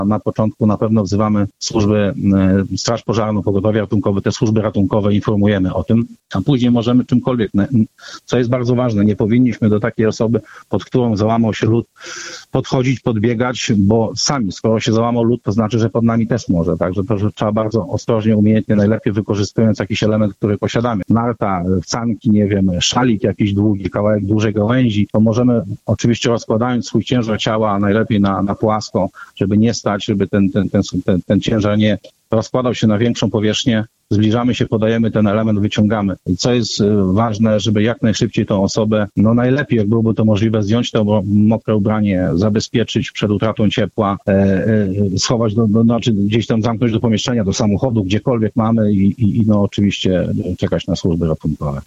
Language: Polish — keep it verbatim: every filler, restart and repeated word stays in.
Na początku na pewno wzywamy służby, Straż Pożarną, Pogotowie Ratunkowe, te służby ratunkowe, informujemy o tym, a później możemy czymkolwiek, co jest bardzo ważne, nie powinniśmy do takiej osoby, pod którą załamał się lód, podchodzić, podbiegać, bo sami, skoro się załamał lód, to znaczy, że pod nami też może, także to, że trzeba bardzo ostrożnie, umiejętnie, najlepiej wykorzystując jakiś element, który posiadamy. Narta, wcanki, nie wiem, szalik jakiś długi, kawałek dużej gałęzi, to możemy oczywiście rozkładając swój ciężar ciała najlepiej na, na płasko, żeby nie stać, żeby ten, ten, ten, ten, ten ciężar nie rozkładał się na większą powierzchnię, zbliżamy się, podajemy ten element, wyciągamy. I co jest ważne, żeby jak najszybciej tą osobę, no najlepiej, jak byłoby to możliwe, zdjąć to mokre ubranie, zabezpieczyć przed utratą ciepła, e, e, schować, do, do, znaczy gdzieś tam zamknąć do pomieszczenia, do samochodu, gdziekolwiek mamy i, i, i no oczywiście czekać na służby ratunkowe.